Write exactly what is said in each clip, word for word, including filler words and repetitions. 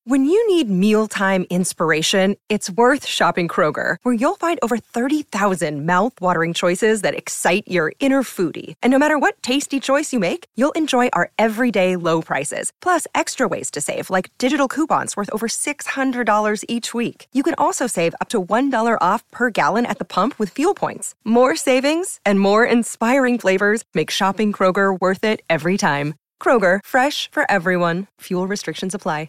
When you need mealtime inspiration, it's worth shopping Kroger, where you'll find over thirty thousand mouth-watering choices that excite your inner foodie. And no matter what tasty choice you make, you'll enjoy our everyday low prices, plus extra ways to save, like digital coupons worth over six hundred dollars each week. You can also save up to one dollar off per gallon at the pump with fuel points. More savings and more inspiring flavors make shopping Kroger worth it every time. Kroger, fresh for everyone. Fuel restrictions apply.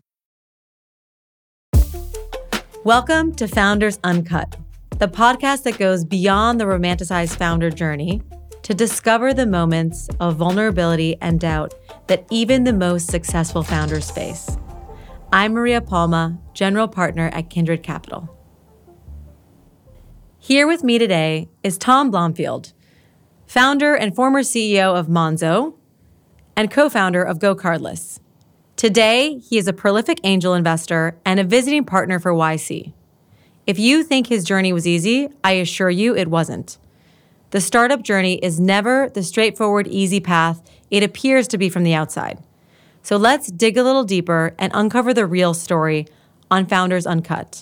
Welcome to Founders Uncut, the podcast that goes beyond the romanticized founder journey to discover the moments of vulnerability and doubt that even the most successful founders face. I'm Maria Palma, general partner at Kindred Capital. Here with me today is Tom Blomfield, founder and former C E O of Monzo and co-founder of GoCardless. Today, he is a prolific angel investor and a visiting partner for Y C. If you think his journey was easy, I assure you it wasn't. The startup journey is never the straightforward, easy path it appears to be from the outside. So let's dig a little deeper and uncover the real story on Founders Uncut.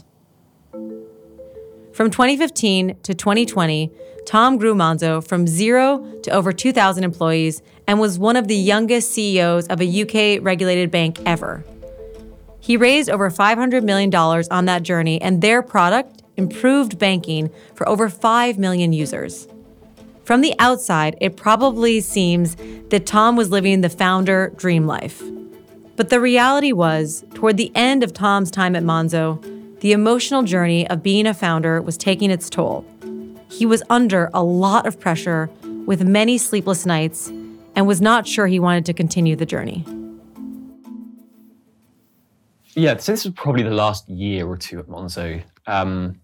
From twenty fifteen to twenty twenty, Tom grew Monzo from zero to over two thousand employees and was one of the youngest C E Os of a U K-regulated bank ever. He raised over five hundred million dollars on that journey, and their product improved banking for over five million users. From the outside, it probably seems that Tom was living the founder dream life. But the reality was, toward the end of Tom's time at Monzo, the emotional journey of being a founder was taking its toll. He was under a lot of pressure with many sleepless nights and was not sure he wanted to continue the journey. Yeah, so this was probably the last year or two at Monzo. Um,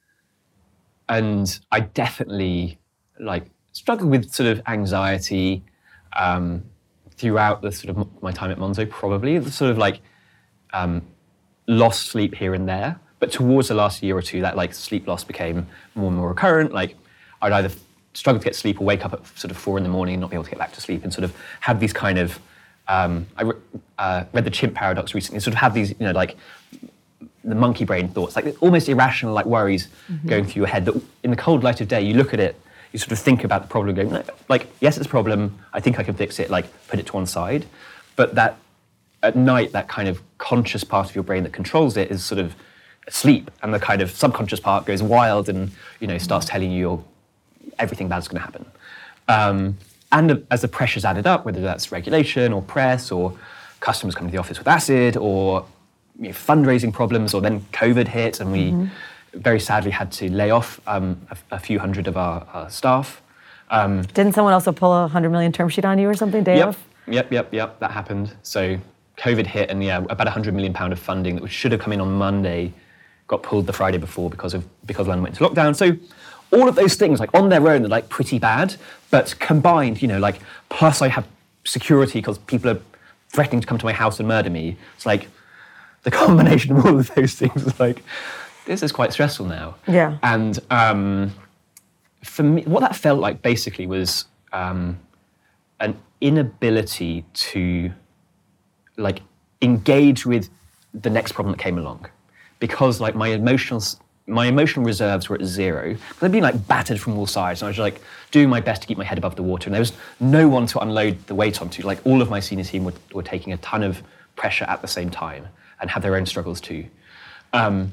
and I definitely like struggled with sort of anxiety um, throughout the sort of my time at Monzo, probably. The sort of like um, lost sleep here and there. But towards the last year or two, that like sleep loss became more and more recurrent. Like I'd either struggle to get sleep or wake up at sort of four in the morning and not be able to get back to sleep, and sort of have these kind of, um, I re- uh, read the chimp paradox recently, sort of have these, you know, like the monkey brain thoughts, like almost irrational like worries mm-hmm. going through your head that in the cold light of day, you look at it, you sort of think about the problem going, like, yes, it's a problem, I think I can fix it, like put it to one side. But that at night, that kind of conscious part of your brain that controls it is sort of asleep, and the kind of subconscious part goes wild and, you know, starts telling you everything bad's going to happen. Um, and as the pressures added up, whether that's regulation or press or customers coming to the office with acid or, you know, fundraising problems, or then COVID hit and we mm-hmm. very sadly had to lay off um, a, a few hundred of our, our staff. Um, Didn't someone also pull a one hundred million term sheet on you or something day yep, off? Yep, yep, yep, that happened. So COVID hit, and yeah, about one hundred million pounds of funding that should have come in on Monday got pulled the Friday before because of because London went into lockdown. So all of those things, like on their own, they're like pretty bad, but combined, you know, like plus I have security because people are threatening to come to my house and murder me. It's like the combination of all of those things is like, this is quite stressful now. Yeah. And um, for me, what that felt like basically was um, an inability to like engage with the next problem that came along. Because like my emotional, my emotional reserves were at zero. I'd been like battered from all sides, and I was like doing my best to keep my head above the water. And there was no one to unload the weight onto. Like all of my senior team were, were taking a ton of pressure at the same time and had their own struggles too. Um,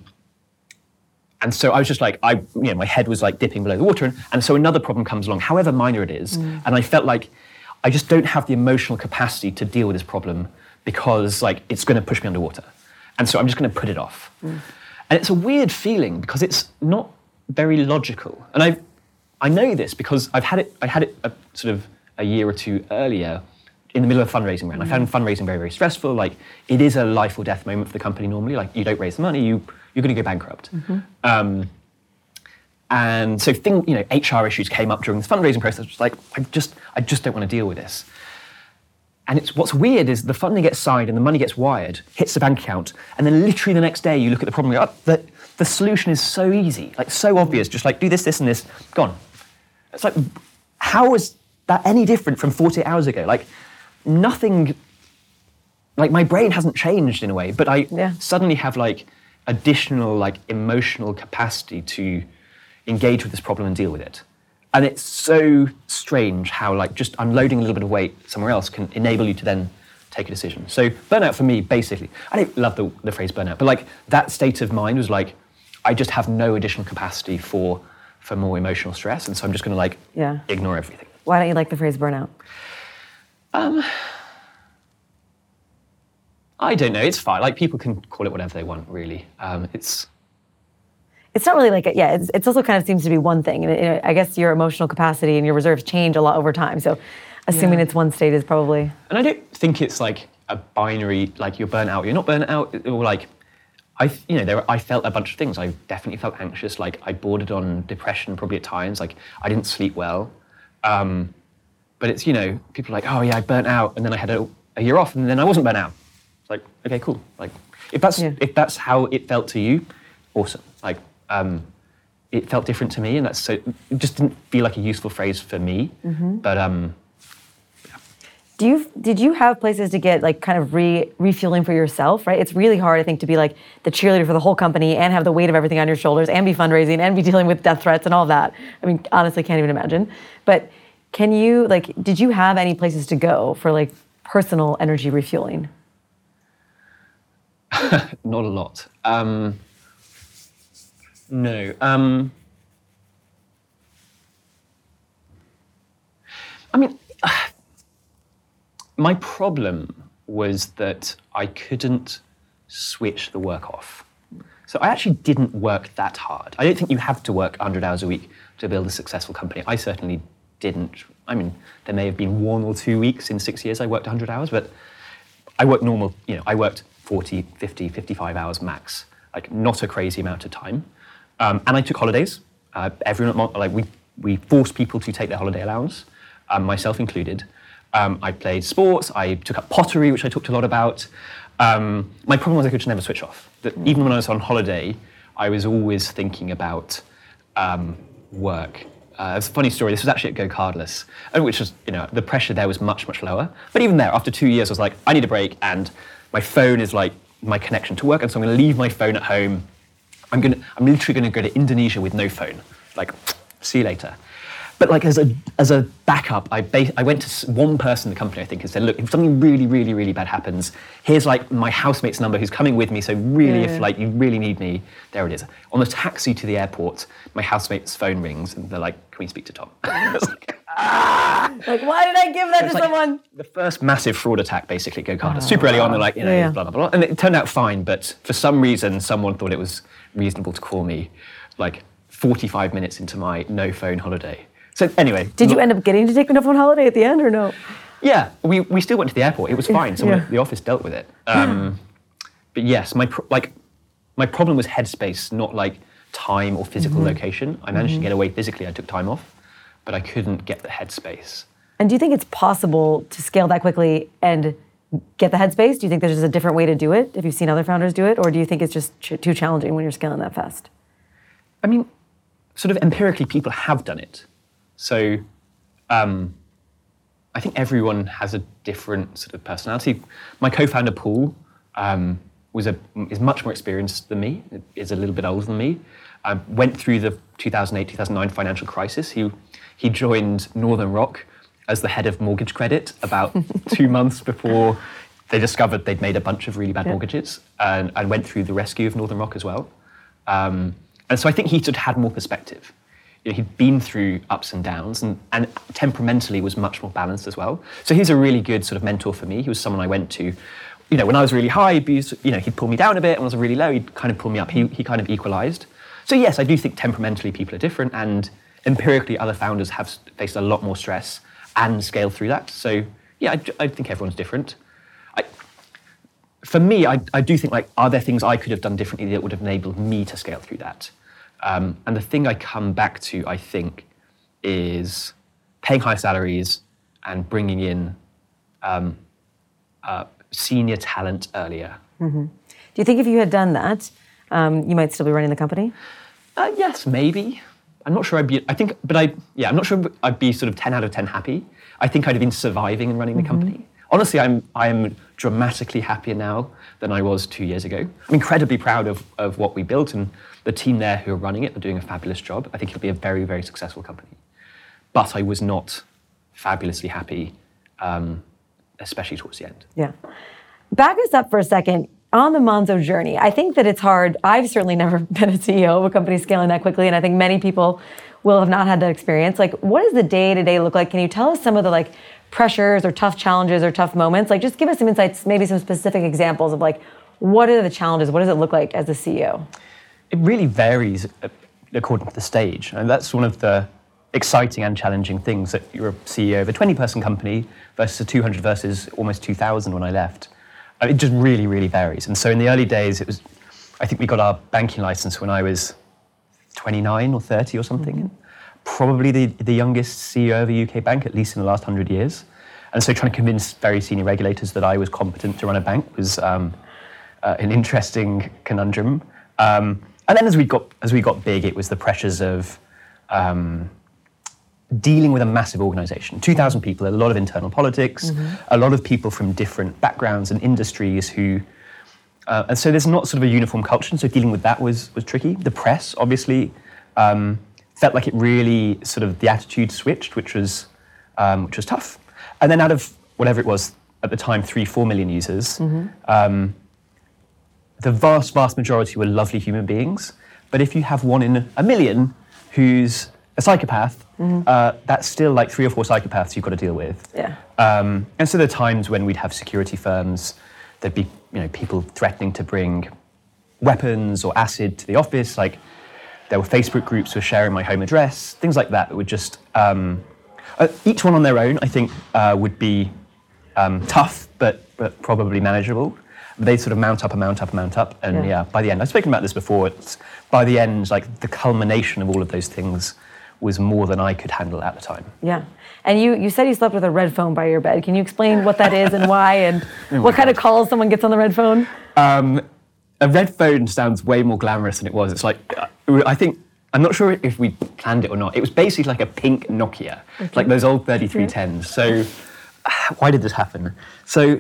and so I was just like, I, you know, my head was like dipping below the water. And, and so another problem comes along, however minor it is. Mm. And I felt like I just don't have the emotional capacity to deal with this problem because like it's going to push me underwater. And so I'm just going to put it off. Mm. And it's a weird feeling because it's not very logical. And I I know this because I've had it, I had it a, sort of a year or two earlier in the middle of a fundraising round. Mm. I found fundraising very, very stressful. Like it is a life or death moment for the company normally. Like you don't raise the money, you, you're going to go bankrupt. Mm-hmm. Um, and so thing, you know, H R issues came up during this fundraising process. It's like, I just, I just don't want to deal with this. And it's what's weird is the funding gets signed and the money gets wired, hits the bank account, and then literally the next day you look at the problem and go, oh, the, the solution is so easy, like so obvious, just like do this, this, and this, gone. It's like, how is that any different from forty-eight hours ago? Like nothing like my brain hasn't changed in a way, but I Yeah. suddenly have like additional like emotional capacity to engage with this problem and deal with it. And it's so strange how like just unloading a little bit of weight somewhere else can enable you to then take a decision. So burnout for me, basically, I don't love the, the phrase burnout, but like that state of mind was like, I just have no additional capacity for for more emotional stress, and so I'm just gonna like Yeah. ignore everything. Why don't you like the phrase burnout? Um, I don't know, it's fine. Like people can call it whatever they want, really. Um, it's, It's not really like, a, yeah, it's, it's also kind of seems to be one thing. And it, I guess your emotional capacity and your reserves change a lot over time. So assuming Yeah. it's one state is probably... and I don't think it's like a binary, like you're burnt out, you're not burnt out, or like, I, you know, there were, I felt a bunch of things. I definitely felt anxious. Like I bordered on depression probably at times. Like I didn't sleep well. Um, but it's, you know, people are like, oh yeah, I burnt out, and then I had a, a year off, and then I wasn't burnt out. It's like, okay, cool. Like if that's Yeah. if that's how it felt to you, awesome. Like um, it felt different to me, and that's so. It just didn't feel like a useful phrase for me. Mm-hmm. But um, Do you did you have places to get like kind of re refueling for yourself, right? It's really hard, I think, to be like the cheerleader for the whole company and have the weight of everything on your shoulders and be fundraising and be dealing with death threats and all of that. I mean, honestly, can't even imagine. But can you like, did you have any places to go for like personal energy refueling? not a lot. Um, no. Um, I mean. My problem was that I couldn't switch the work off. So I actually didn't work that hard. I don't think you have to work one hundred hours a week to build a successful company. I certainly didn't. I mean, there may have been one or two weeks in six years I worked one hundred hours, but I worked normal, you know, I worked forty, fifty, fifty-five hours max, like not a crazy amount of time. Um, and I took holidays. Uh, everyone, like we, we forced people to take their holiday allowance, um, myself included. Um, I played sports, I took up pottery, which I talked a lot about. Um, my problem was I could never switch off. That even when I was on holiday, I was always thinking about um, work. Uh, it's a funny story, this was actually at Go Cardless, which was, you know, the pressure there was much, much lower. But even there, after two years, I was like, I need a break, and my phone is like my connection to work, and so I'm gonna leave my phone at home. I'm gonna, I'm literally gonna go to Indonesia with no phone. Like, see you later. But like as a as a backup, I ba- I went to one person in the company, I think, and said, look, if something really, really, really bad happens, here's like my housemate's number who's coming with me, so really Yeah. if like you really need me, there it is. On the taxi to the airport, my housemate's phone rings and they're like, can we speak to Tom? I was like, Like, why did I give that to it's like someone? the first massive fraud attack, basically, at Go Cardless. Super early on, they're like, you know, Yeah. blah, blah, blah. And it turned out fine, but for some reason, someone thought it was reasonable to call me like forty-five minutes into my no phone holiday. So anyway. Did you end up getting to take the phone holiday at the end or no? Yeah, we, we still went to the airport. It was fine. Someone Yeah. at the office dealt with it. Um, but yes, my pro- like my problem was headspace, not like time or physical Mm-hmm. location. I managed to get away physically. I took time off, but I couldn't get the headspace. And do you think it's possible to scale that quickly and get the headspace? Do you think there's just a different way to do it if you've seen other founders do it? Or do you think it's just ch- too challenging when you're scaling that fast? I mean, sort of empirically, people have done it. So um, I think everyone has a different sort of personality. My co-founder, Paul, um, was a, is much more experienced than me, is a little bit older than me, um, went through the two thousand eight, two thousand nine financial crisis. He, he joined Northern Rock as the head of mortgage credit about two months before they discovered they'd made a bunch of really bad Yeah. mortgages, and, and went through the rescue of Northern Rock as well. Um, and so I think he sort of had more perspective. You know, he'd been through ups and downs, and, and temperamentally was much more balanced as well. So he's a really good sort of mentor for me. He was someone I went to, you know, when I was really high, he'd be, you know, he'd pull me down a bit, and when I was really low, he'd kind of pull me up. He, he kind of equalized. So yes, I do think temperamentally people are different, and empirically other founders have faced a lot more stress and scaled through that. So yeah, I, I think everyone's different. I, for me, I, I do think, like, are there things I could have done differently that would have enabled me to scale through that? Um, and the thing I come back to, I think, is paying high salaries and bringing in um, uh, senior talent earlier. Mm-hmm. Do you think if you had done that, um, you might still be running the company? Uh, yes, maybe. I'm not sure I'd be, I think, but I, yeah, I'm not sure I'd be sort of ten out of ten happy. I think I'd have been surviving and running the Mm-hmm. company. honestly, I'm I'm dramatically happier now than I was two years ago. I'm incredibly proud of, of what we built, and the team there who are running it are doing a fabulous job. I think it'll be a very, very successful company. But I was not fabulously happy, um, especially towards the end. Yeah. Back us up for a second. On the Monzo journey, I think that it's hard. I've certainly never been a C E O of a company scaling that quickly, and I think many people will have not had that experience. Like, what does the day-to-day look like? Can you tell us some of the like pressures or tough challenges or tough moments? Like, just give us some insights, maybe some specific examples of like, what are the challenges? What does it look like as a C E O? It really varies according to the stage. And that's one of the exciting and challenging things, that you're a C E O of a twenty-person company versus a two hundred versus almost two thousand when I left. It just really, really varies. And so in the early days, it was, I think we got our banking license when I was twenty-nine or thirty or something. Mm-hmm. Probably the, the youngest C E O of a U K bank, at least in the last hundred years. And so trying to convince very senior regulators that I was competent to run a bank was um, uh, an interesting conundrum. Um, and then as we got as we got big, it was the pressures of um, dealing with a massive organization, two thousand people, a lot of internal politics, mm-hmm. a lot of people from different backgrounds and industries who, uh, and so there's not sort of a uniform culture, and so dealing with that was was tricky. The press, obviously, um, felt like it really sort of, the attitude switched, which was, um, which was tough. And then out of whatever it was at the time, three, four million users, mm-hmm. um, the vast, vast majority were lovely human beings. But if you have one in a million who's a psychopath, mm-hmm. uh, that's still like three or four psychopaths you've got to deal with. Yeah. Um, and so there are times when we'd have security firms, there'd be you know people threatening to bring weapons or acid to the office. Like there were Facebook groups who were sharing my home address, things like that that would just, um, uh, each one on their own, I think, uh, would be um, tough, but, but probably manageable. They sort of mount up and mount up and mount up. And yeah. yeah, by the end, I've spoken about this before, it's, by the end, like the culmination of all of those things was more than I could handle at the time. Yeah. And you, you said you slept with a red phone by your bed. Can you explain what that is and why, and oh what kind God. of calls someone gets on the red phone? Um, a red phone sounds way more glamorous than it was. It's like, I think, I'm not sure if we planned it or not. It was basically like a pink Nokia, okay. like those old thirty-three tens. So why did this happen? So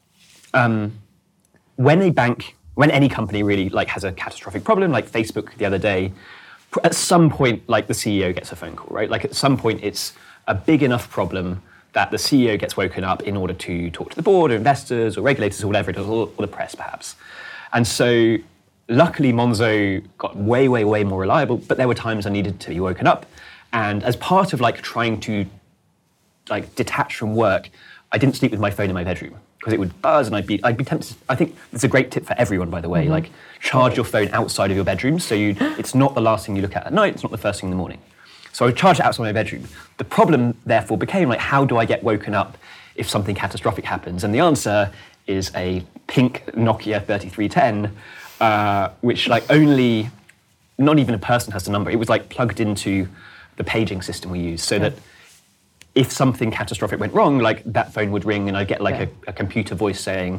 um, when a bank, when any company really like has a catastrophic problem, like Facebook the other day, at some point, like the C E O gets a phone call, right? Like at some point, it's a big enough problem that the C E O gets woken up in order to talk to the board or investors or regulators or whatever it is, or, or the press perhaps. And so luckily Monzo got way, way, way more reliable, but there were times I needed to be woken up. And as part of like trying to like detach from work, I didn't sleep with my phone in my bedroom because it would buzz and I'd be I'd be tempted. I think it's a great tip for everyone, by the way. Mm-hmm. Like charge your phone outside of your bedroom, so you it's not the last thing you look at at night. It's not the first thing in the morning. So I would charge it outside my bedroom. The problem therefore became like, how do I get woken up if something catastrophic happens? And the answer is a pink Nokia thirty-three ten, uh, which like only not even a person has the number. It was like plugged into the paging system we use, so yeah. that if something catastrophic went wrong, like that phone would ring and I'd get like yeah. a, a computer voice saying,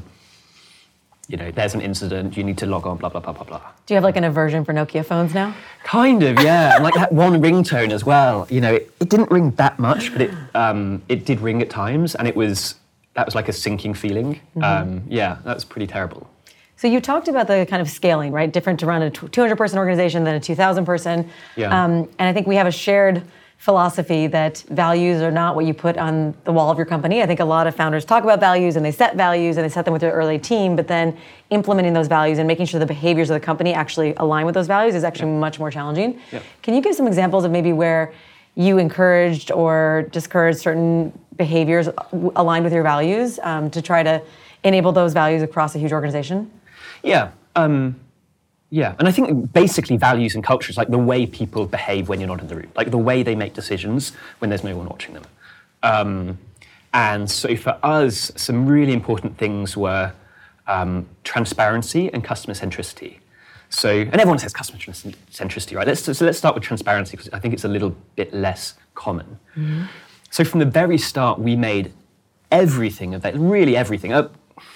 you know, there's an incident, you need to log on, blah, blah, blah, blah, blah. Do you have like an aversion for Nokia phones now? Kind of, yeah. And like that one ringtone as well. You know, it, it didn't ring that much, but it um, it did ring at times, and it was, that was like a sinking feeling. Mm-hmm. Um, yeah, that's pretty terrible. So you talked about the kind of scaling, right? Different to run a two hundred person organization than a two thousand person. Yeah. Um, and I think we have a shared philosophy that values are not what you put on the wall of your company. I think a lot of founders talk about values and they set values and they set them with their early team, but then implementing those values and making sure the behaviors of the company actually align with those values is actually yeah. much more challenging. Yeah. Can you give some examples of maybe where you encouraged or discouraged certain behaviors aligned with your values um, to try to enable those values across a huge organization? Yeah. Um, Yeah, and I think basically values and culture is like the way people behave when you're not in the room, like the way they make decisions when there's no one watching them. Um, and so for us, some really important things were um, transparency and customer centricity. So, and everyone says customer centricity, right? Let's, so let's start with transparency because I think it's a little bit less common. Mm-hmm. So from the very start, we made everything of that, really everything. Uh,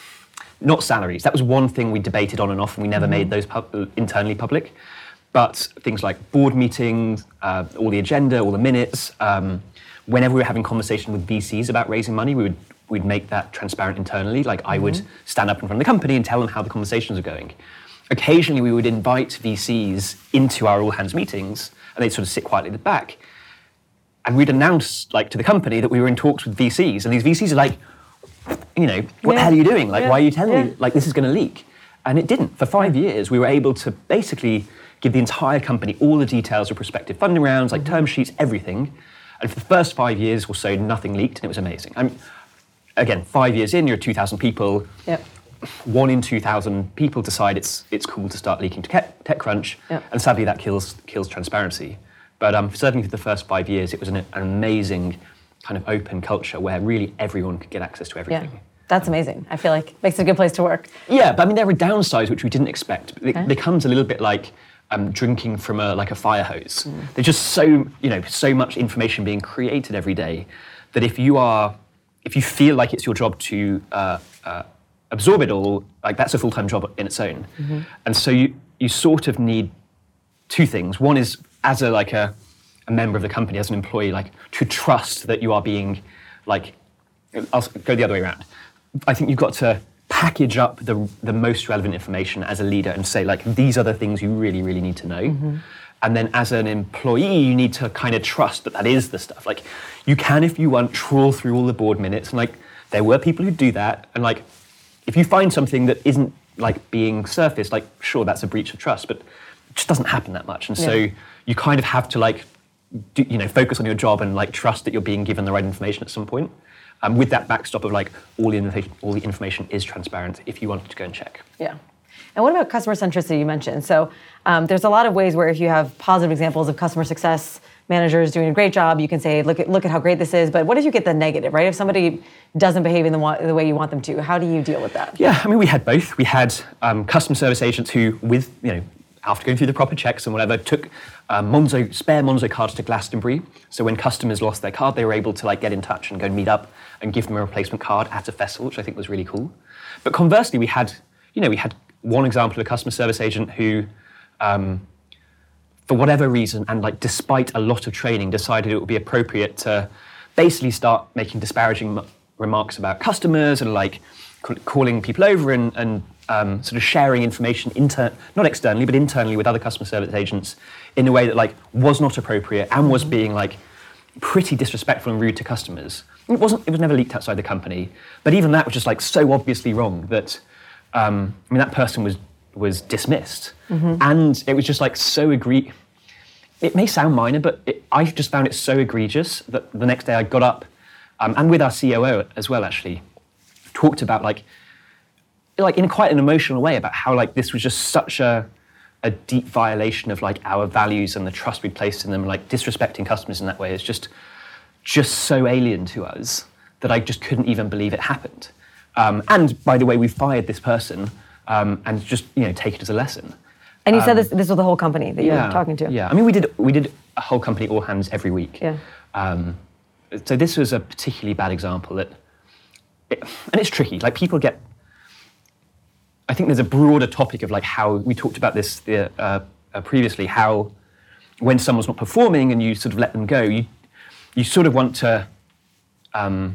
Not salaries. That was one thing we debated on and off, and we never mm-hmm. made those pub- internally public. But things like board meetings, uh, all the agenda, all the minutes. Um, whenever we were having conversation with V Cs about raising money, we would we'd make that transparent internally. Like I would stand up in front of the company and tell them how the conversations are going. Occasionally we would invite V Cs into our all hands meetings and they'd sort of sit quietly at the back. And we'd announce like to the company that we were in talks with V Cs, and these V Cs are like, you know, what Yeah. the hell are you doing? Like, Yeah. why are you telling Yeah. me like this is going to leak? And it didn't. For five years, we were able to basically give the entire company all the details of prospective funding rounds, like term sheets, everything. And for the first five years or so, nothing leaked, and it was amazing. I'm, again, five years in, you're two thousand people. Yep. One in two thousand people decide it's it's cool to start leaking to TechCrunch, Yep. and sadly that kills kills transparency. But um, certainly for the first five years, it was an, an amazing kind of open culture where really everyone could get access to Yeah. everything. That's amazing. I feel like it makes it a good place to work. Yeah, but I mean there are downsides which we didn't expect. It Okay. becomes a little bit like um, drinking from a like a fire hose. There's just so you know so much information being created every day that if you are if you feel like it's your job to uh, uh, absorb it all, like that's a full-time job in its own. And so you you sort of need two things. One is as a like a, a member of the company, as an employee, like to trust that you are being like I'll go the other way around. I think you've got to package up the the most relevant information as a leader and say like these are the things you really really need to know. And then as an employee, you need to kind of trust that that is the stuff. Like you can, if you want, trawl through all the board minutes, and like there were people who do that. And like if you find something that isn't like being surfaced, like sure that's a breach of trust, but it just doesn't happen that much. And so Yeah. you kind of have to like do, you know focus on your job and like trust that you're being given the right information at some point. Um, with that backstop of like all the information, all the information is transparent if you wanted to go and check. Yeah. And what about customer centricity you mentioned? So um, there's a lot of ways where if you have positive examples of customer success managers doing a great job, you can say, look at look at how great this is. But what if you get the negative, right? If somebody doesn't behave in the, wa- the way you want them to, how do you deal with that? Yeah, I mean, we had both. We had um, customer service agents who, with, you know, after going through the proper checks and whatever, took uh, Monzo, spare Monzo cards to Glastonbury. So when customers lost their card, they were able to like get in touch and go and meet up and give them a replacement card at a festival, which I think was really cool. But conversely, we had, you know, we had one example of a customer service agent who, um, for whatever reason, and like despite a lot of training, decided it would be appropriate to basically start making disparaging m- remarks about customers and like c- calling people over and, and um, sort of sharing information, inter- not externally, but internally with other customer service agents in a way that like was not appropriate and was being like pretty disrespectful and rude to customers. It wasn't. It was never leaked outside the company, but even that was just like so obviously wrong that um, I mean that person was was dismissed, and it was just like so egre- It may sound minor, but it, I just found it so egregious that the next day I got up, um, and with our C O O as well, actually, talked about like, like in quite an emotional way about how like this was just such a a deep violation of like our values and the trust we'd placed in them. Like disrespecting customers in that way is just just so alien to us that I just couldn't even believe it happened. Um, and by the way, we fired this person um, and just you know take it as a lesson. And you said this this was the whole company that you were talking to. Yeah, I mean, we did we did a whole company all hands every week. Yeah. Um, so this was a particularly bad example that, it, and it's tricky. Like people get. I think there's a broader topic of like how we talked about this uh, uh, previously. How when someone's not performing and you sort of let them go, you you sort of want to um,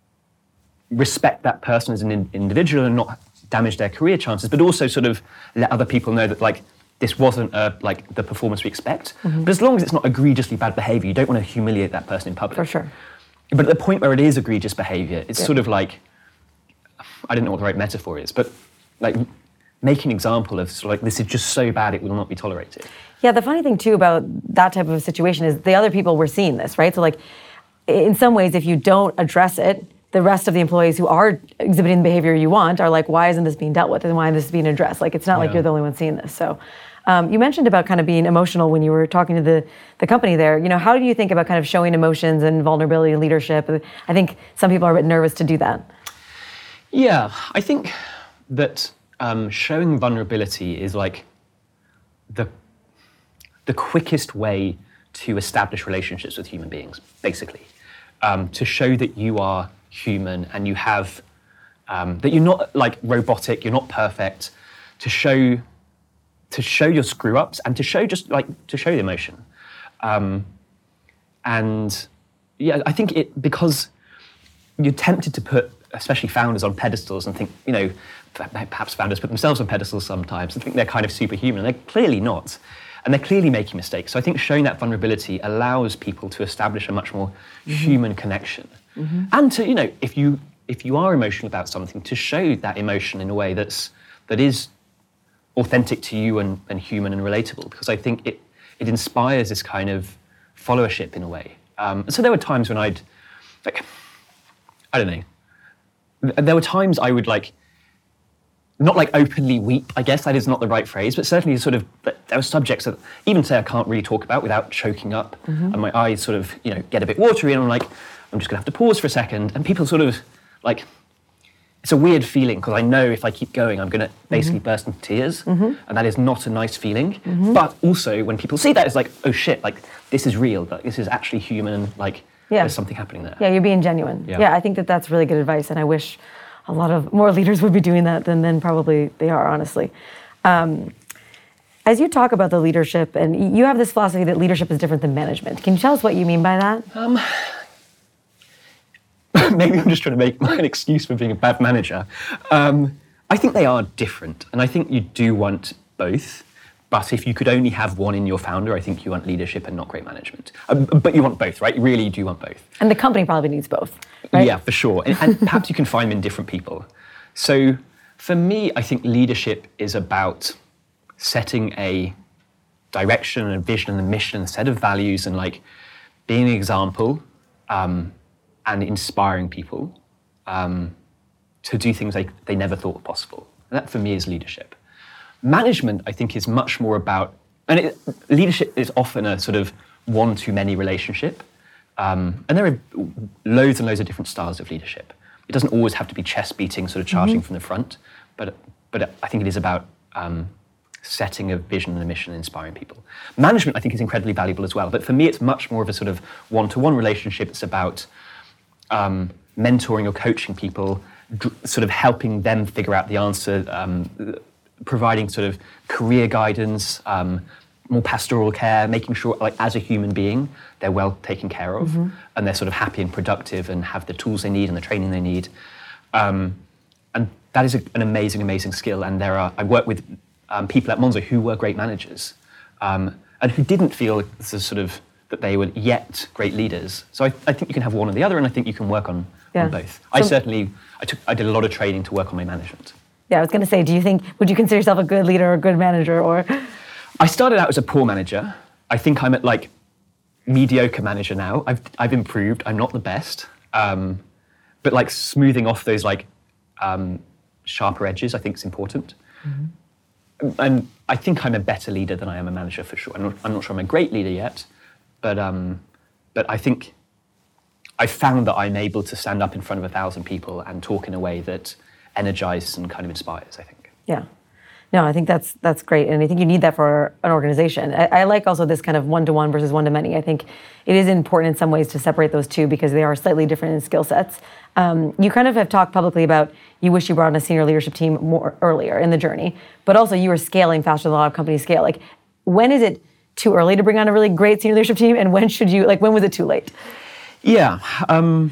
respect that person as an in- individual and not damage their career chances, but also sort of let other people know that like this wasn't uh, like the performance we expect. But as long as it's not egregiously bad behaviour, you don't want to humiliate that person in public. For sure. But at the point where it is egregious behaviour, it's Yeah. sort of like, I don't know what the right metaphor is, but like make an example of sort of like this is just so bad it will not be tolerated. Yeah, the funny thing too about that type of a situation is the other people were seeing this, right? So like, in some ways, if you don't address it, the rest of the employees who are exhibiting the behavior you want are like, why isn't this being dealt with and why isn't this being addressed? Like, it's not like Yeah. you're the only one seeing this. So um, you mentioned about kind of being emotional when you were talking to the, the company there. You know, how do you think about kind of showing emotions and vulnerability in leadership? I think some people are a bit nervous to do that. Yeah, I think that um, showing vulnerability is like the the quickest way to establish relationships with human beings, basically. Um, to show that you are human and you have, um, that you're not like robotic, you're not perfect, to show to show your screw ups and to show just like, to show the emotion. Um, and yeah, I think it, because you're tempted to put especially founders on pedestals and think, you know, perhaps founders put themselves on pedestals sometimes and think they're kind of superhuman, and they're clearly not. And they're clearly making mistakes. So I think showing that vulnerability allows people to establish a much more mm-hmm. human connection. Mm-hmm. And to, you know, if you if you are emotional about something, to show that emotion in a way that's that is authentic to you and, and human and relatable, because I think it it inspires this kind of followership in a way. Um, so there were times when I'd, like, I don't know, there were times I would like, not like openly weep, I guess that is not the right phrase, but certainly sort of, there were subjects that even say I can't really talk about without choking up, mm-hmm. and my eyes sort of, you know, get a bit watery, and I'm like, I'm just gonna have to pause for a second, and people sort of, like, it's a weird feeling, because I know if I keep going, I'm gonna basically mm-hmm. burst into tears, mm-hmm. and that is not a nice feeling, mm-hmm. but also when people see that, it's like, oh shit, like, this is real, like, this is actually human, like, yeah. there's something happening there. Yeah, you're being genuine. Yeah. yeah, I think that that's really good advice, and I wish a lot of more leaders would be doing that than, than probably they are, honestly. Um, as you talk about the leadership, and you have this philosophy that leadership is different than management. Can you tell us what you mean by that? Um, maybe I'm just trying to make an excuse for being a bad manager. Um, I think they are different, and I think you do want both. But if you could only have one in your founder, I think you want leadership and not great management. Um, but you want both, right? You really do want both. And the company probably needs both, right? Yeah, for sure. And, and perhaps you can find them in different people. So for me, I think leadership is about setting a direction and a vision and a mission, a set of values, and like being an example um, and inspiring people um, to do things they, they never thought were possible. And that for me is leadership. Management, I think, is much more about, and it, leadership is often a sort of one-to-many relationship, um, and there are loads and loads of different styles of leadership. It doesn't always have to be chest-beating, sort of charging mm-hmm. from the front, but but I think it is about um, setting a vision and a mission and inspiring people. Management, I think, is incredibly valuable as well, but for me, it's much more of a sort of one-to-one relationship. It's about um, mentoring or coaching people, dr- sort of helping them figure out the answer, um, providing sort of career guidance, um, more pastoral care, making sure, like, as a human being, they're well taken care of, mm-hmm. and they're sort of happy and productive and have the tools they need and the training they need. Um, and that is a, an amazing, amazing skill. And there are, I work with um, people at Monzo who were great managers um, and who didn't feel the sort of that they were yet great leaders. So I, I think you can have one or the other, and I think you can work on, yeah. on both. So, I certainly, I took, I did a lot of training to work on my management. Yeah, I was going to say, do you think, would you consider yourself a good leader or a good manager, or? I started out as a poor manager. I think I'm at like mediocre manager now. I've I've improved. I'm not the best, um, but like smoothing off those like um, sharper edges, I think is important. Mm-hmm. And I think I'm a better leader than I am a manager for sure. I'm not, I'm not sure I'm a great leader yet, but um, but I think I found that I'm able to stand up in front of a thousand people and talk in a way that energizes and kind of inspires, I think. Yeah. No, I think that's that's great, and I think you need that for an organization. I, I like also this kind of one-to-one versus one-to-many. I think it is important in some ways to separate those two because they are slightly different in skill sets. Um, you kind of have talked publicly about you wish you brought on a senior leadership team more earlier in the journey, but also you were scaling faster than a lot of companies scale. Like, when is it too early to bring on a really great senior leadership team, and when should you, like, when was it too late? Yeah. Um,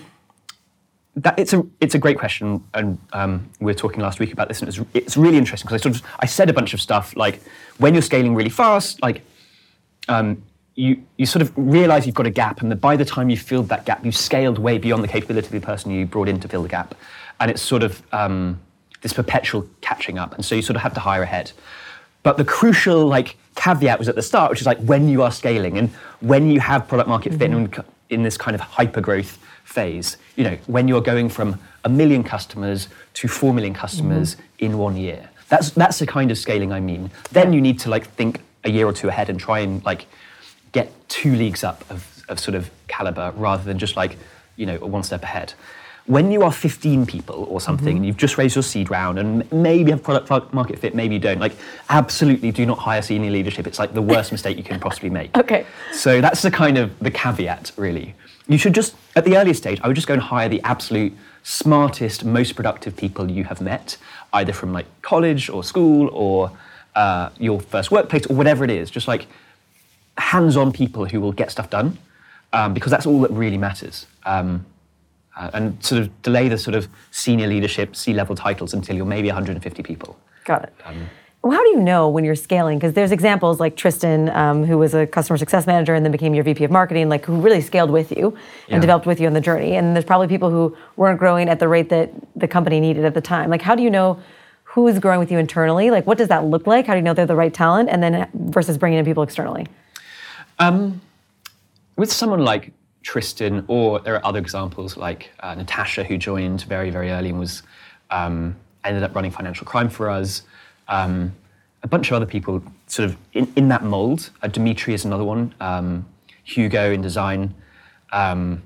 That, it's a it's a great question, and um, we were talking last week about this, and it's it's really interesting because I sort of I said a bunch of stuff like when you're scaling really fast, like um, you you sort of realize you've got a gap, and that by the time you filled that gap, you've scaled way beyond the capability of the person you brought in to fill the gap, and it's sort of um, this perpetual catching up, and so you sort of have to hire ahead. But the crucial like caveat was at the start, which is like when you are scaling and when you have product market fit mm-hmm. and in this kind of hyper growth phase, you know, when you're going from a million customers to four million customers mm-hmm. in one year. That's that's the kind of scaling I mean. Then you need to like think a year or two ahead and try and like get two leagues up of, of sort of caliber rather than just like, you know, one step ahead. When you are fifteen people or something mm-hmm. and you've just raised your seed round and maybe have product market fit, maybe you don't, like absolutely do not hire senior leadership. It's like the worst mistake you can possibly make. Okay. So that's the kind of the caveat really. You should just, at the earliest stage, I would just go and hire the absolute smartest, most productive people you have met, either from like college or school or uh, your first workplace or whatever it is. Just like hands-on people who will get stuff done, um, because that's all that really matters. Um, uh, and sort of delay the sort of senior leadership, C-level titles until you're maybe one hundred fifty people. Got it. Um, well, how do you know when you're scaling? Because there's examples like Tristan, um, who was a customer success manager and then became your V P of marketing, like who really scaled with you and yeah. developed with you on the journey. And there's probably people who weren't growing at the rate that the company needed at the time. Like, how do you know who is growing with you internally? Like, what does that look like? How do you know they're the right talent? And then versus bringing in people externally? Um, with someone like Tristan, or there are other examples like uh, Natasha, who joined very, very early and was um, ended up running financial crime for us. Um, a bunch of other people sort of in, in that mold. Uh, Dimitri is another one. Um, Hugo in design. Um,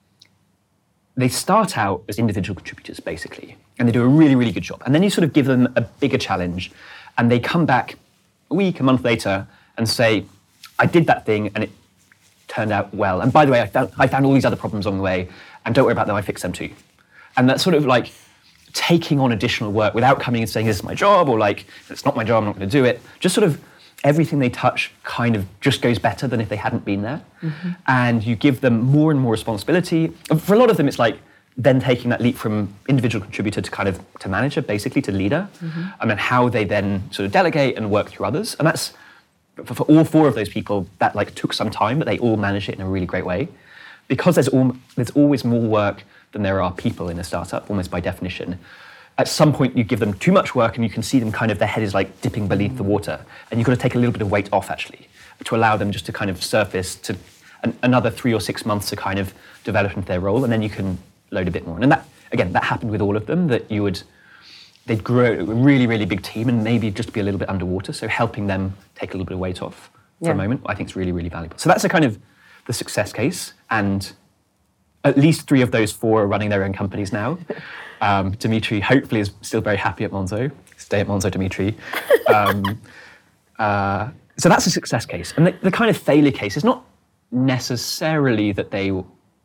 they start out as individual contributors, basically, and they do a really, really good job. And then you sort of give them a bigger challenge, and they come back a week, a month later, and say, I did that thing, and it turned out well. And by the way, I found, I found all these other problems along the way, and don't worry about them, I fixed them too. And that's sort of like taking on additional work without coming and saying, this is my job, or like, it's not my job, I'm not going to do it. Just sort of everything they touch kind of just goes better than if they hadn't been there. Mm-hmm. And you give them more and more responsibility. For a lot of them, it's like then taking that leap from individual contributor to kind of to manager, basically to leader, mm-hmm. and then how they then sort of delegate and work through others. And that's, for, for all four of those people, that like took some time, but they all manage it in a really great way. Because there's, all, there's always more work than there are people in a startup, almost by definition. At some point, you give them too much work and you can see them kind of, their head is like dipping beneath the water. And you've got to take a little bit of weight off, actually, to allow them just to kind of surface to an, another three or six months to kind of develop into their role. And then you can load a bit more. And that, again, that happened with all of them, that you would, they'd grow a really, really big team and maybe just be a little bit underwater. So helping them take a little bit of weight off for yeah. a moment, I think is really, really valuable. So that's a kind of the success case. And at least three of those four are running their own companies now. Um, Dimitri, hopefully, is still very happy at Monzo. Stay at Monzo, Dimitri. Um, uh, so that's a success case. And the, the kind of failure case is not necessarily that they...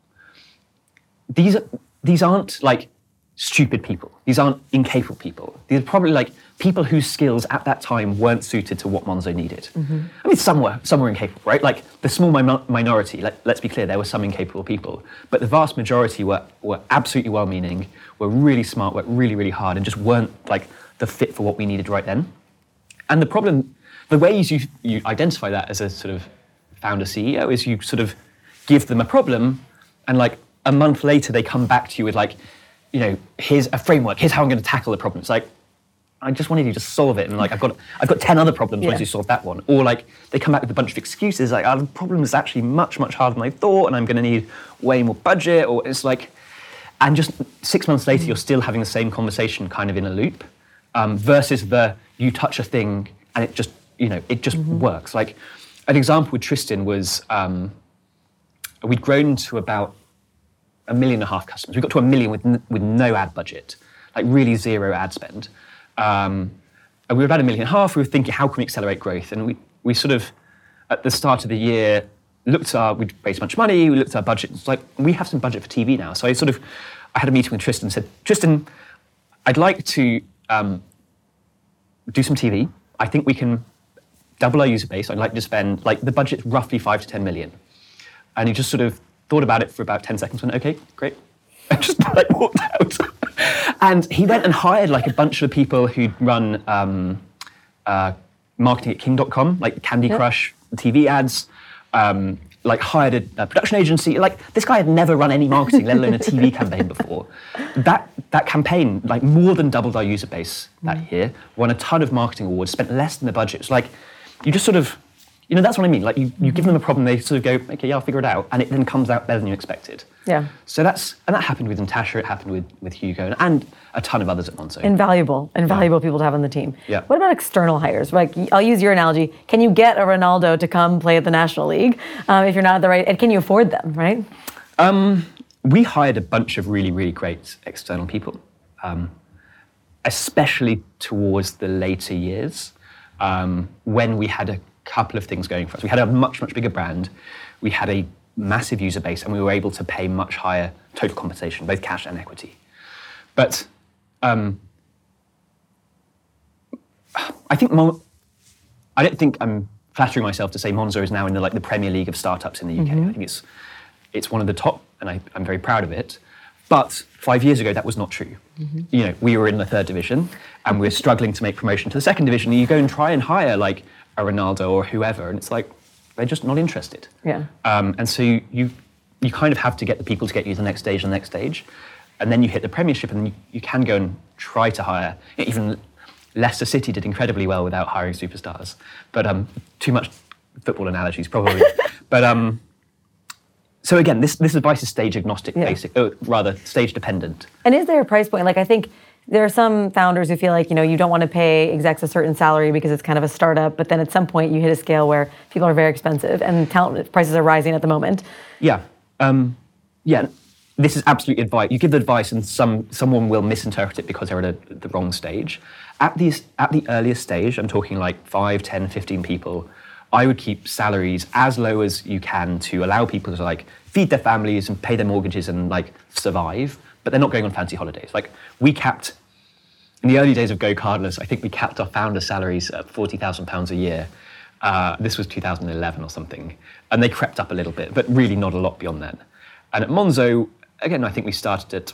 These, are, these aren't like stupid people. These aren't incapable people. These are probably like people whose skills at that time weren't suited to what Monzo needed. Mm-hmm. I mean, some were, some were incapable, right? Like the small mi- minority, like, let's be clear, there were some incapable people, but the vast majority were, were absolutely well-meaning, were really smart, worked really, really hard, and just weren't like the fit for what we needed right then. And the problem, the ways you, you identify that as a sort of founder C E O is you sort of give them a problem, and like a month later they come back to you with like, you know, here's a framework, here's how I'm going to tackle the problem. It's like, I just wanted you to solve it, and like I've got I've got ten other problems yeah. once you solve that one. Or like they come back with a bunch of excuses, like, oh, the problem is actually much, much harder than I thought, and I'm going to need way more budget. Or it's like, and just six months later, you're still having the same conversation, kind of in a loop, um, versus the you touch a thing and it just you know it just mm-hmm. works. Like an example with Tristan was um, we'd grown to about a million and a half customers. We got to a million with n- with no ad budget, like really zero ad spend. Um, and we were about a million and a half. We were thinking, how can we accelerate growth? And we, we sort of, at the start of the year, looked at our, we'd raised a bunch of money, we looked at our budget. It's like, we have some budget for T V now. So I sort of, I had a meeting with Tristan and said, Tristan, I'd like to um, do some T V. I think we can double our user base. I'd like to spend, like the budget's roughly five to ten million. And he just sort of thought about it for about ten seconds, went, okay, great. And just like walked out. And he went and hired like a bunch of people who'd run um, uh, marketing at king dot com, like Candy yep. Crush T V ads, um, like hired a, a production agency. Like this guy had never run any marketing, let alone a T V campaign before. That that campaign like more than doubled our user base that mm. year, won a ton of marketing awards, spent less than the budget. It's like, you just sort of, you know, that's what I mean. Like you, you give them a problem, they sort of go, okay, yeah, I'll figure it out. And it then comes out better than you expected. Yeah. So that's, and that happened with Natasha, it happened with, with Hugo, and, and a ton of others at Monzo. Invaluable, invaluable yeah. people to have on the team. Yeah. What about external hires? Like, I'll use your analogy. Can you get a Ronaldo to come play at the National League um, if you're not at the right, and can you afford them, right? Um, we hired a bunch of really, really great external people, um, especially towards the later years, um, when we had a couple of things going for us. We had a much, much bigger brand. We had a massive user base, and we were able to pay much higher total compensation, both cash and equity. But um, I think Mon- I don't think I'm flattering myself to say Monzo is now in the like the Premier League of startups in the U K. Mm-hmm. I think it's it's one of the top, and I, I'm very proud of it. But five years ago, that was not true. Mm-hmm. You know, we were in the third division, and we were struggling to make promotion to the second division. And you go and try and hire like a Ronaldo or whoever, and it's like they're just not interested. Yeah. Um, and so you, you you kind of have to get the people to get you to the next stage, and the next stage, and then you hit the Premiership, and you, you can go and try to hire. Even Leicester City did incredibly well without hiring superstars, but um, too much football analogies probably. but um, so again, this this advice is stage agnostic, yeah. basic, uh, rather stage dependent. And is there a price point? Like I think there are some founders who feel like, you know, you don't want to pay execs a certain salary because it's kind of a startup, but then at some point you hit a scale where people are very expensive and talent prices are rising at the moment. Yeah, um, yeah. This is absolute advice. You give the advice, and some someone will misinterpret it because they're at a, the wrong stage. At the at the earliest stage, I'm talking like five, ten, fifteen people. I would keep salaries as low as you can to allow people to like feed their families and pay their mortgages and like survive, but they're not going on fancy holidays. Like we capped, in the early days of Go Cardless, I think we capped our founder salaries at forty thousand pounds a year. Uh, this was two thousand eleven or something. And they crept up a little bit, but really not a lot beyond that. And at Monzo, again, I think we started at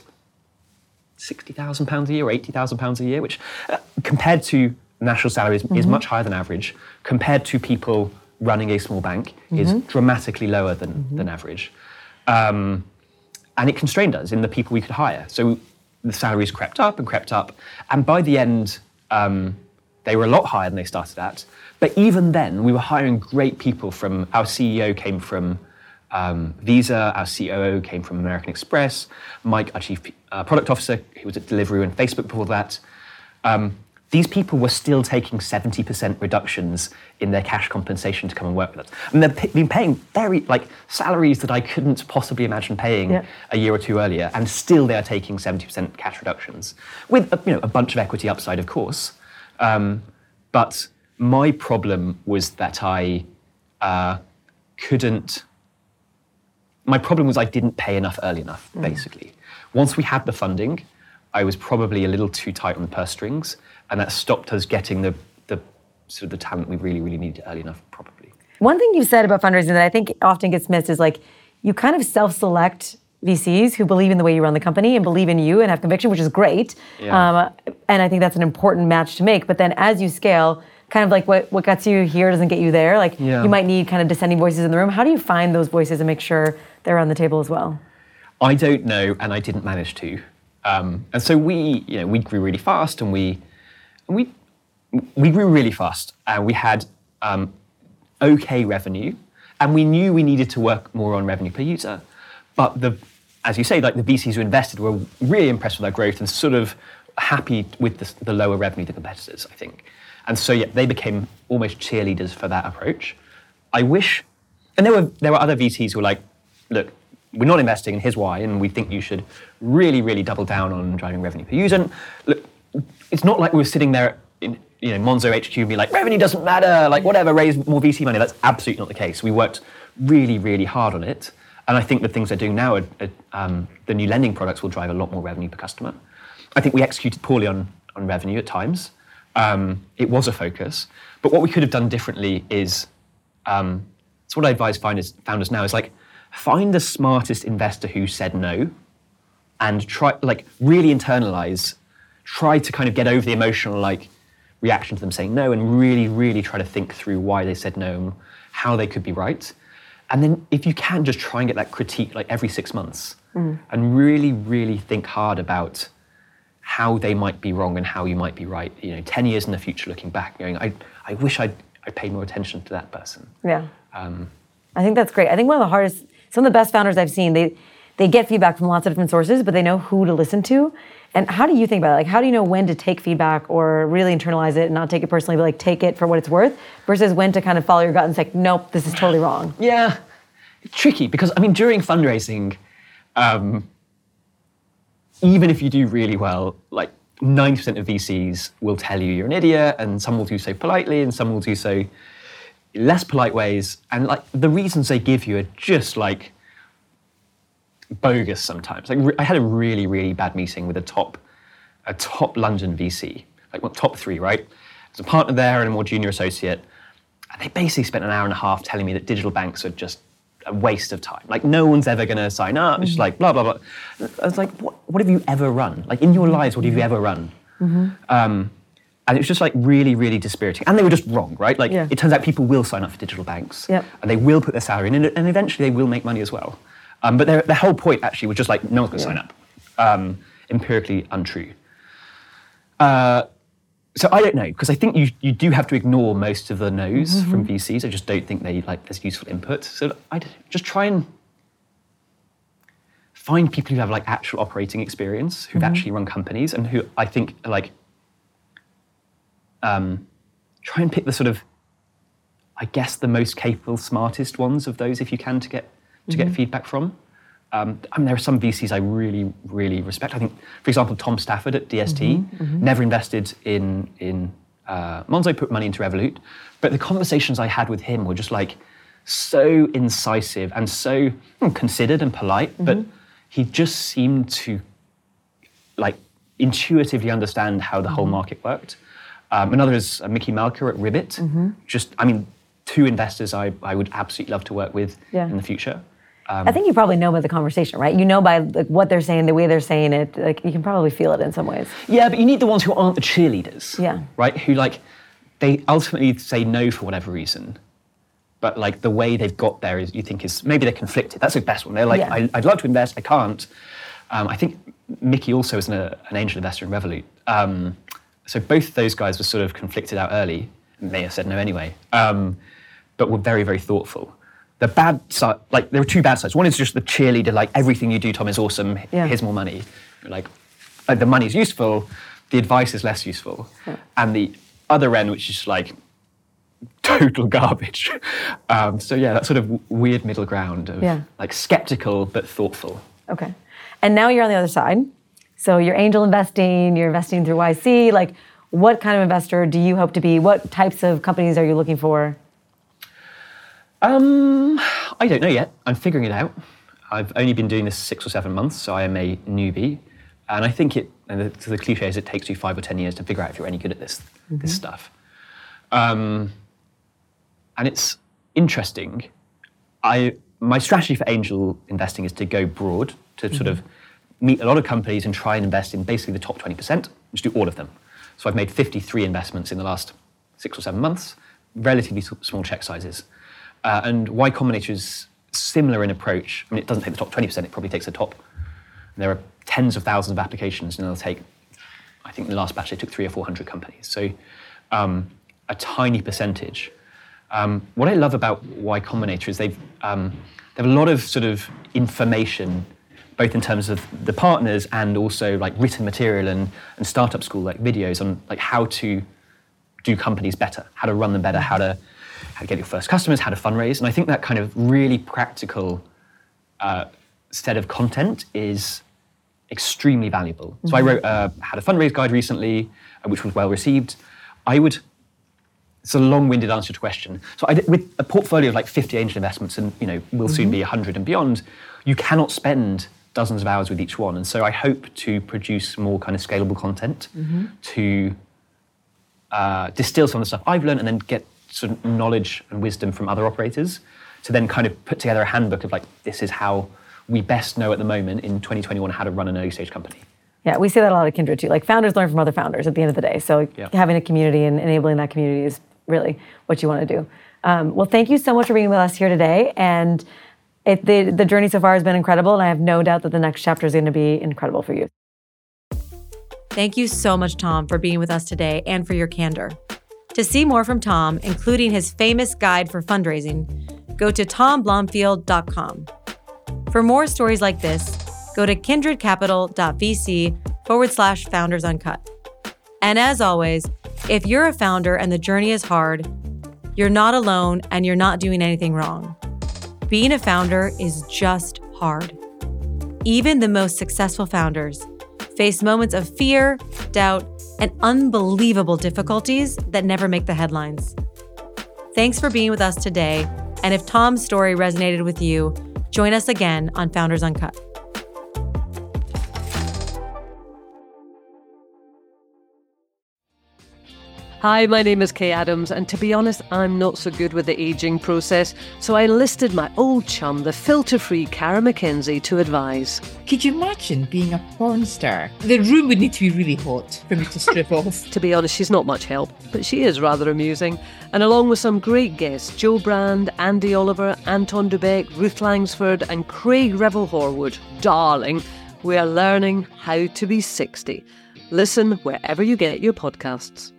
sixty thousand pounds a year or eighty thousand pounds a year, which uh, compared to national salaries mm-hmm. is much higher than average. Compared to people running a small bank mm-hmm. is dramatically lower than, mm-hmm. than average. Um, and it constrained us in the people we could hire. So the salaries crept up and crept up. And by the end, um, they were a lot higher than they started at. But even then, we were hiring great people from, our C E O came from Um, Visa, our C O O came from American Express. Mike, our chief uh, product officer, he was at Deliveroo and Facebook before that. Um, these people were still taking seventy percent reductions in their cash compensation to come and work with us. And they've p- been paying very, like, salaries that I couldn't possibly imagine paying yeah. a year or two earlier, and still they are taking seventy percent cash reductions, with you know, a bunch of equity upside, of course. Um, but my problem was that I uh, couldn't... My problem was I didn't pay enough early enough, mm. basically. Once we had the funding, I was probably a little too tight on the purse strings, and that stopped us getting the, the sort of the talent we really, really needed early enough, probably. One thing you said about fundraising that I think often gets missed is like, you kind of self-select V Cs who believe in the way you run the company and believe in you and have conviction, which is great. Yeah. Um, and I think that's an important match to make. But then as you scale, kind of like what, what gets you here doesn't get you there. Like yeah. you might need kind of dissenting voices in the room. How do you find those voices and make sure they're on the table as well? I don't know, and I didn't manage to. Um, and so we, you know, we grew really fast, and we, we, we grew really fast, and we had um, okay revenue, and we knew we needed to work more on revenue per user. But the, as you say, like the V Cs who invested were really impressed with our growth and sort of happy with the, the lower revenue than competitors, I think. And so yeah, they became almost cheerleaders for that approach. I wish, and there were there were other V Cs who were like, look, we're not investing, and here's why, and we think you should really, really double down on driving revenue per user. And look, it's not like we were sitting there in you know Monzo H Q and be like, revenue doesn't matter, like whatever, raise more V C money. That's absolutely not the case. We worked really, really hard on it, and I think the things they're doing now, are, are, um, the new lending products will drive a lot more revenue per customer. I think we executed poorly on, on revenue at times. Um, it was a focus, but what we could have done differently is, um, it's what I advise founders, founders now, is like, find the smartest investor who said no, and try, like, really internalize, try to kind of get over the emotional, like, reaction to them saying no, and really, really try to think through why they said no, and how they could be right. And then if you can, just try and get that critique, like, every six months, mm. and really, really think hard about how they might be wrong and how you might be right. You know, ten years in the future, looking back, going, I, I wish I'd, I paid more attention to that person. Yeah. Um, I think that's great. I think one of the hardest, some of the best founders I've seen, they they get feedback from lots of different sources, but they know who to listen to. And how do you think about it? Like, how do you know when to take feedback or really internalize it and not take it personally, but like take it for what it's worth, versus when to kind of follow your gut and say, nope, this is totally wrong? Yeah, it's tricky because, I mean, during fundraising, um, even if you do really well, like ninety percent of V Cs will tell you you're an idiot, and some will do so politely, and some will do so less polite ways. And like the reasons they give you are just like bogus sometimes. Like re- I had a really, really bad meeting with a top, a top London V C, like well, top three, right? There's a partner there and a more junior associate, and they basically spent an hour and a half telling me that digital banks are just a waste of time. Like, no one's ever going to sign up. It's just like, blah, blah, blah. I was like, what, what have you ever run? Like, in your lives, what have you ever run? Mm-hmm. Um, and it was just like really, really dispiriting. And they were just wrong, right? Like, yeah. it turns out people will sign up for digital banks. Yep. And they will put their salary in, and, and eventually they will make money as well. Um, but their, their whole point, actually, was just like, no one's going to yeah. sign up. Um, empirically untrue. Uh, So I don't know, because I think you, you do have to ignore most of the no's mm-hmm. from V Cs. I just don't think they like there's useful input. So I just try and find people who have like actual operating experience, who've mm-hmm. actually run companies, and who I think are like um, try and pick the sort of, I guess, the most capable, smartest ones of those if you can to get to mm-hmm. get feedback from. Um, I mean, there are some V Cs I really, really respect. I think, for example, Tom Stafford at D S T mm-hmm, mm-hmm. never invested in in uh, Monzo, put money into Revolut, but the conversations I had with him were just like so incisive and so hmm, considered and polite. Mm-hmm. But he just seemed to like intuitively understand how the mm-hmm. whole market worked. Um, another is uh, Mickey Malka at Ribbit. Mm-hmm. Just, I mean, two investors I I would absolutely love to work with yeah. in the future. Um, I think you probably know by the conversation, right? You know by like, what they're saying, the way they're saying it. Like you can probably feel it in some ways. Yeah, but you need the ones who aren't the cheerleaders. Yeah. Right? Who like, they ultimately say no for whatever reason, but like the way they've got there is, you think is, maybe they're conflicted. That's the best one. They're like, yeah. I, I'd love to invest, I can't. Um, I think Mickey also is an, an angel investor in Revolut. Um, so both of those guys were sort of conflicted out early, may have said no anyway, um, but were very, very thoughtful. The bad side, like there are two bad sides. One is just the cheerleader, like everything you do, Tom, is awesome. Yeah. Here's more money. Like, like the money's useful, the advice is less useful. Yeah. And the other end, which is like total garbage. Um, so yeah, that sort of weird middle ground of yeah. like skeptical but thoughtful. Okay, and now you're on the other side. So you're angel investing. You're investing through Y C. Like, what kind of investor do you hope to be? What types of companies are you looking for? Um, I don't know yet. I'm figuring it out. I've only been doing this six or seven months, so I am a newbie. And I think it, and the, the cliche is it takes you five or ten years to figure out if you're any good at this, mm-hmm. this stuff. Um, and it's interesting. I my strategy for angel investing is to go broad, to mm-hmm. sort of meet a lot of companies and try and invest in basically the top twenty percent, just do all of them. So I've made fifty-three investments in the last six or seven months, relatively small check sizes. Uh, and Y Combinator is similar in approach. I mean, it doesn't take the top twenty percent, it probably takes the top. There are tens of thousands of applications, and they'll take, I think the last batch they took three or four hundred companies. So um, a tiny percentage. Um, what I love about Y Combinator is they've, um, they have a lot of sort of information, both in terms of the partners and also like written material and, and startup school, like videos on like how to do companies better, how to run them better, how to how to get your first customers, how to fundraise. And I think that kind of really practical uh, set of content is extremely valuable. Mm-hmm. So I wrote, uh, had a fundraise guide recently, uh, which was well received. I would, it's a long-winded answer to a question. So I did, with a portfolio of like fifty angel investments, and you know, will mm-hmm. soon be one hundred and beyond, you cannot spend dozens of hours with each one. And so I hope to produce more kind of scalable content mm-hmm. to uh, distill some of the stuff I've learned and then get sort of knowledge and wisdom from other operators to then kind of put together a handbook of like, this is how we best know at the moment in twenty twenty-one how to run an early stage company. Yeah, we say that a lot at Kindred too. Like founders learn from other founders at the end of the day. So yeah. having a community and enabling that community is really what you want to do. Um, well, thank you so much for being with us here today. And it, the, the journey so far has been incredible. And I have no doubt that the next chapter is going to be incredible for you. Thank you so much, Tom, for being with us today and for your candor. To see more from Tom, including his famous guide for fundraising, go to tom blomfield dot com. For more stories like this, go to kindredcapital.vc forward slash founders uncut. And as always, if you're a founder and the journey is hard, you're not alone and you're not doing anything wrong. Being a founder is just hard. Even the most successful founders face moments of fear, doubt, and unbelievable difficulties that never make the headlines. Thanks for being with us today, and if Tom's story resonated with you, join us again on Founders Uncut. Hi, my name is Kay Adams, and to be honest, I'm not so good with the ageing process, so I enlisted my old chum, the filter-free Cara McKenzie, to advise. Could you imagine being a porn star? The room would need to be really hot for me to strip off. To be honest, she's not much help, but she is rather amusing. And along with some great guests, Jo Brand, Andy Oliver, Anton Du Beke, Ruth Langsford and Craig Revel-Horwood, darling, we are learning how to be sixty. Listen wherever you get your podcasts.